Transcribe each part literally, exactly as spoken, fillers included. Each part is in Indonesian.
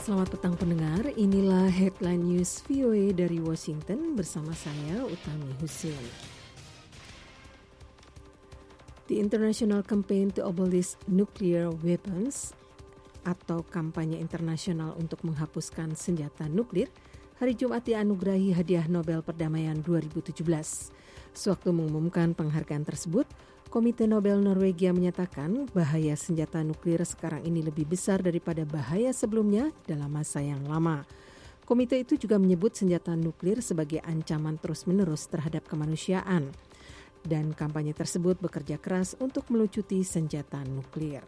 Selamat petang pendengar, inilah Headline News V O A dari Washington bersama saya Utami Husin. The International Campaign to Abolish Nuclear Weapons atau kampanye internasional untuk menghapuskan senjata nuklir hari Jumat dianugerahi hadiah Nobel Perdamaian dua ribu tujuh belas. Sewaktu mengumumkan penghargaan tersebut, Komite Nobel Norwegia menyatakan bahaya senjata nuklir sekarang ini lebih besar daripada bahaya sebelumnya dalam masa yang lama. Komite itu juga menyebut senjata nuklir sebagai ancaman terus-menerus terhadap kemanusiaan. Dan kampanye tersebut bekerja keras untuk melucuti senjata nuklir.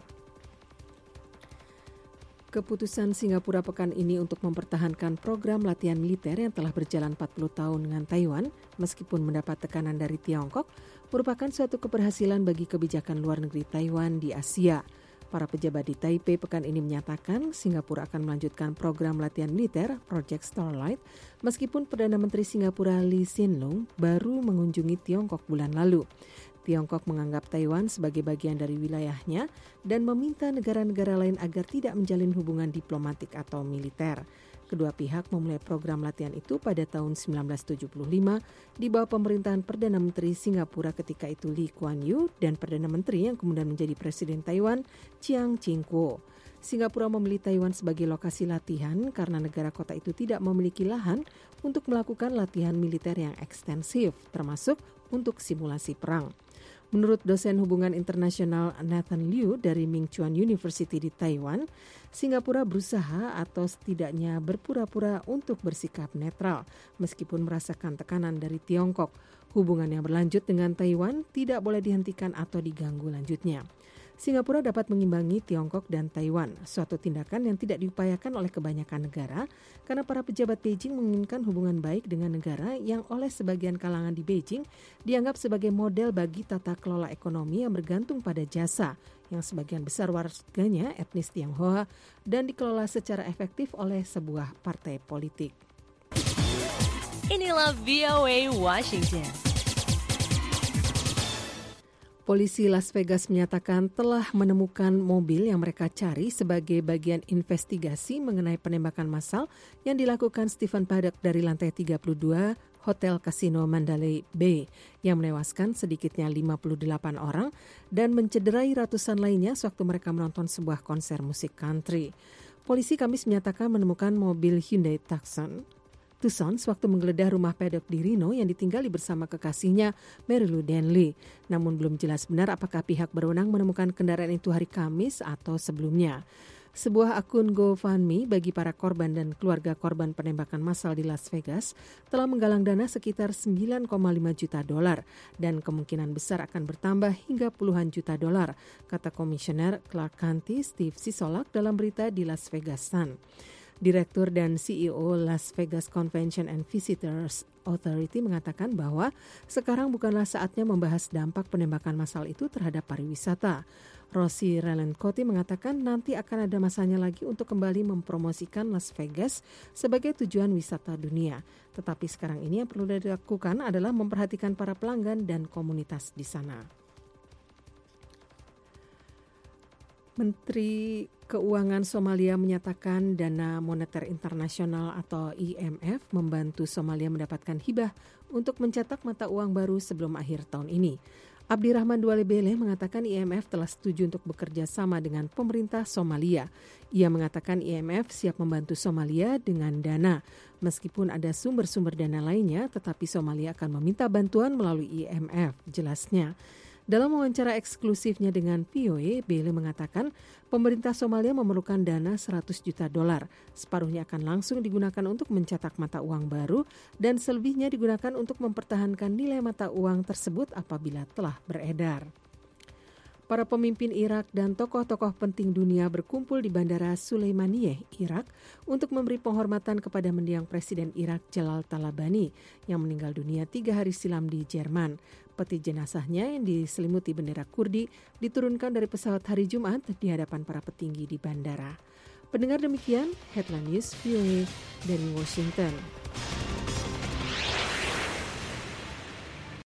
Keputusan Singapura pekan ini untuk mempertahankan program latihan militer yang telah berjalan empat puluh tahun dengan Taiwan, meskipun mendapat tekanan dari Tiongkok, merupakan suatu keberhasilan bagi kebijakan luar negeri Taiwan di Asia. Para pejabat di Taipei pekan ini menyatakan Singapura akan melanjutkan program latihan militer Project Starlight, meskipun Perdana Menteri Singapura Lee Hsien Loong baru mengunjungi Tiongkok bulan lalu. Tiongkok menganggap Taiwan sebagai bagian dari wilayahnya dan meminta negara-negara lain agar tidak menjalin hubungan diplomatik atau militer. Kedua pihak memulai program latihan itu pada tahun sembilan belas tujuh puluh lima di bawah pemerintahan Perdana Menteri Singapura ketika itu Lee Kuan Yew dan Perdana Menteri yang kemudian menjadi Presiden Taiwan Chiang Ching-kuo. Singapura memilih Taiwan sebagai lokasi latihan karena negara kota itu tidak memiliki lahan untuk melakukan latihan militer yang ekstensif, termasuk untuk simulasi perang. Menurut dosen hubungan internasional Nathan Liu dari Ming Chuan University di Taiwan, Singapura berusaha atau setidaknya berpura-pura untuk bersikap netral meskipun merasakan tekanan dari Tiongkok. Hubungan yang berlanjut dengan Taiwan tidak boleh dihentikan atau diganggu lanjutnya. Singapura dapat mengimbangi Tiongkok dan Taiwan, suatu tindakan yang tidak diupayakan oleh kebanyakan negara karena para pejabat Beijing menginginkan hubungan baik dengan negara yang oleh sebagian kalangan di Beijing dianggap sebagai model bagi tata kelola ekonomi yang bergantung pada jasa, yang sebagian besar warganya etnis Tionghoa dan dikelola secara efektif oleh sebuah partai politik. Inilah V O A Washington. Polisi Las Vegas menyatakan telah menemukan mobil yang mereka cari sebagai bagian investigasi mengenai penembakan massal yang dilakukan Stephen Paddock dari lantai tiga puluh dua Hotel Casino Mandalay Bay yang menewaskan sedikitnya lima puluh delapan orang dan mencederai ratusan lainnya sewaktu mereka menonton sebuah konser musik country. Polisi Kamis menyatakan menemukan mobil Hyundai Tucson Tucson sewaktu menggeledah rumah Paddock di Reno yang ditinggali bersama kekasihnya Marilu Denley. Namun belum jelas benar apakah pihak berwenang menemukan kendaraan itu hari Kamis atau sebelumnya. Sebuah akun GoFundMe bagi para korban dan keluarga korban penembakan massal di Las Vegas telah menggalang dana sekitar sembilan koma lima juta dolar dan kemungkinan besar akan bertambah hingga puluhan juta dolar, kata Komisioner Clark County Steve Sisolak dalam berita di Las Vegas Sun. Direktur dan C E O Las Vegas Convention and Visitors Authority mengatakan bahwa sekarang bukanlah saatnya membahas dampak penembakan massal itu terhadap pariwisata. Rossi Relencotti mengatakan nanti akan ada masanya lagi untuk kembali mempromosikan Las Vegas sebagai tujuan wisata dunia. Tetapi sekarang ini yang perlu dilakukan adalah memperhatikan para pelanggan dan komunitas di sana. Menteri Keuangan Somalia menyatakan Dana Moneter Internasional atau I M F membantu Somalia mendapatkan hibah untuk mencetak mata uang baru sebelum akhir tahun ini. Abdirrahman Duale Bele mengatakan I M F telah setuju untuk bekerja sama dengan pemerintah Somalia. Ia mengatakan I M F siap membantu Somalia dengan dana. Meskipun ada sumber-sumber dana lainnya, tetapi Somalia akan meminta bantuan melalui I M F, jelasnya. Dalam wawancara eksklusifnya dengan V O A, Bele mengatakan pemerintah Somalia memerlukan dana seratus juta dolar. Separuhnya akan langsung digunakan untuk mencetak mata uang baru dan selebihnya digunakan untuk mempertahankan nilai mata uang tersebut apabila telah beredar. Para pemimpin Irak dan tokoh-tokoh penting dunia berkumpul di Bandara Sulaimaniyah, Irak, untuk memberi penghormatan kepada mendiang Presiden Irak Jalal Talabani yang meninggal dunia tiga hari silam di Jerman. Peti jenazahnya yang diselimuti bendera Kurdi diturunkan dari pesawat hari Jumat di hadapan para petinggi di bandara. Pendengar demikian, Headline News V O A dari Washington.